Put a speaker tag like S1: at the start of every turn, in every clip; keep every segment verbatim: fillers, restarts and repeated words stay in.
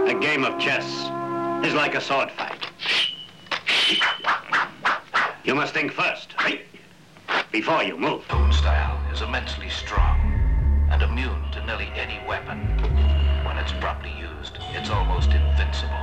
S1: A game of chess is like a sword fight. You must think first, before you move.
S2: Own style is immensely strong and immune to nearly any weapon. When it's properly used, it's almost invincible.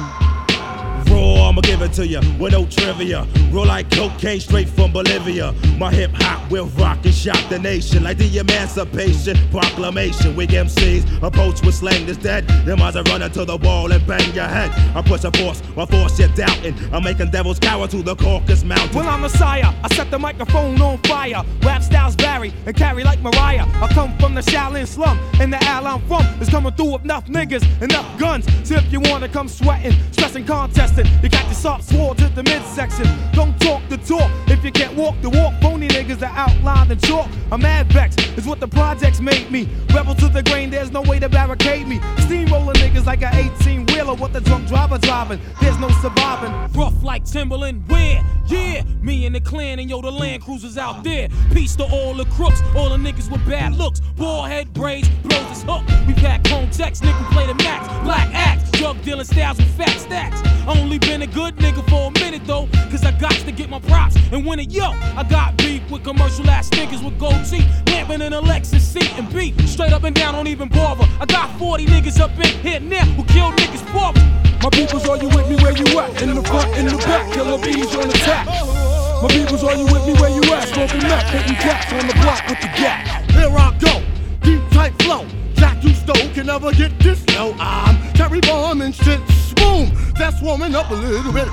S3: Raw, I'ma give it to you with no trivia. Roll like cocaine straight from Bolivia. My hip hop will rock and shock the nation like the Emancipation Proclamation. Weak M Cs approach with slang that's dead. Them eyes are running to the wall and bang your head. I push a force, my force you're doubting. I'm making devils cower to the Caucasus Mountain.
S4: Well, I'm Messiah, I set the microphone on fire. Rap styles vary and carry like Mariah. I come from the Shaolin slum, and the al I'm from is coming through with enough niggas, enough guns. So if you wanna come sweating, stressing, contesting, you got your soft sword to the midsection. Don't talk the talk if you can't walk the walk. Phony niggas are outlined in chalk. I'm mad vex, is what the projects made me. Rebel to the grain, there's no way to barricade me. Steamroller niggas like an eighteen wheeler. What the drunk driver driving, there's no surviving.
S5: Rough like Timberland, where? Yeah, me and the clan and yo, the Land Cruisers out there. Peace to all the crooks, all the niggas with bad looks. Bald head braids, blows his hook. We pack home checks, nigga play the max. Black axe, drug dealing styles with fat stacks. Only been a good nigga for a minute though, cause I got to get my props and win it. Yo, I got beef with commercial ass niggas with gold teeth, lamping in a Lexus seat and beat. Straight up and down, don't even bother. I got forty niggas up in here now who kill niggas for me.
S4: My peoples, are you with me where you at? In the front, in the back, killer bees on attack. My peoples, are you with me where you at? Smoking meth, hitting cats on the block with the gap.
S6: Here I go, deep tight flow. Jack you stole can never get this low. I'm Terry Bomb and shit. Boom, that's warming up a little bit.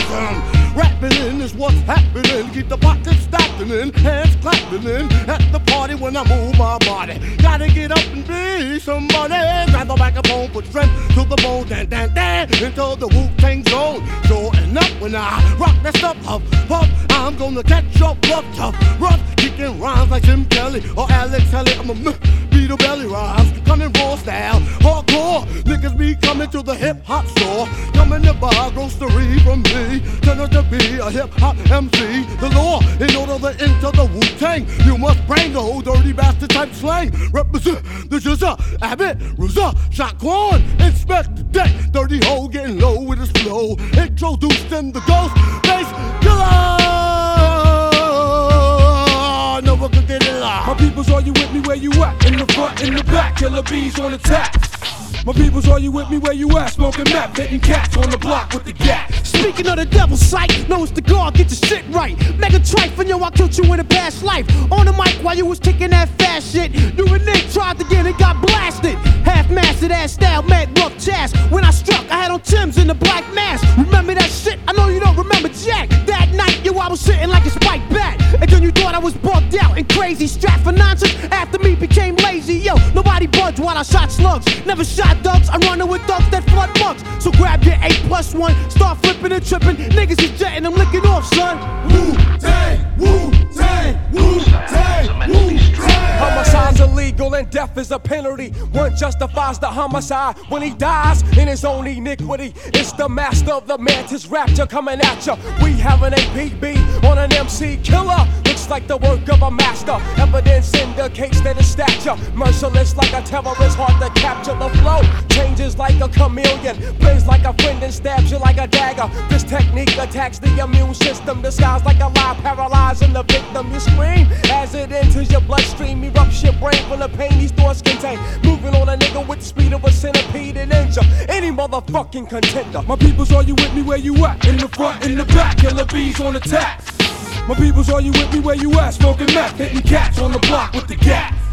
S6: Rapping in is what's happening. Keep the pockets stacking in, hands clapping in. At the party when I move my body. Gotta get up and be somebody. Grab the microphone, put strength to the bone. Dan, dan, dan, into the Wu-Tang zone. Sure enough, when I rock that stuff, huff, puff, I'm gonna catch your bluff, tough, rough. Kicking rhymes like Jim Kelly or Alex Haley. I'm a beat a belly rhymes, coming raw style, hardcore. Niggas be coming to the hip hop store. Coming to buy grocery from me. Turn out to be a hip hop M C. The law, in order to enter the Wu-Tang, you must bring the whole dirty bastard type slang. Represent the Jizza, Abbott, Ruza, Shaquan, inspect the deck. Dirty hole getting low with his flow. Introduced in the ghost bass killer. No one can get it live.
S4: My peoples, are you with me where you at? In the front, in the back, killer bees on attack. My peoples, are you with me where you at? Smoking meth, hitting cats on the block with the gap.
S7: Speaking of the devil's sight, know it's the God, get your shit right. Mega trife, and yo, I killed you in a past life. On the mic while you was kicking that fast shit. You and Nick tried to get it, got blasted. Half-mastered ass style, mad rough jazz. When I struck, I had on Tim's in the black mask. Remember that shit? I know you don't remember Jack. That night, yo, I was sitting like a spiked bat. And then you thought I was bugged out and crazy. Strapped for nonsense, after me became lazy. Yo, nobody budged while I shot slugs. Never shot ducks, I run with ducks that flood mugs. So grab your eight plus one, start flipping and tripping. Niggas is jetting, I'm licking off, son.
S4: Wu-Tang, Wu-Tang, Wu-Tang, Wu-Tang. Homicide's illegal and death is a penalty. One justifies the homicide when he dies in his own iniquity. It's the master of the mantis rapture coming at ya. We have an A P B on an M C killer. Looks like the work of a master. Evidence indicates that his stature merciless like a terrorist, hard to capture the flow. Changes like a chameleon, plays like a friend and stabs you like a dagger. This technique attacks the immune system, disguised like a lie, paralyzing the victim. You scream as it enters your bloodstream, erupts your brain from the pain these thoughts contain. Moving on a nigga with the speed of a centipede and injure any motherfucking contender. My peoples, are you with me where you at? In the front, in the back, killer bees on attack. My peoples, are you with me where you at? Smoking meth, hitting cats on the block with the gap.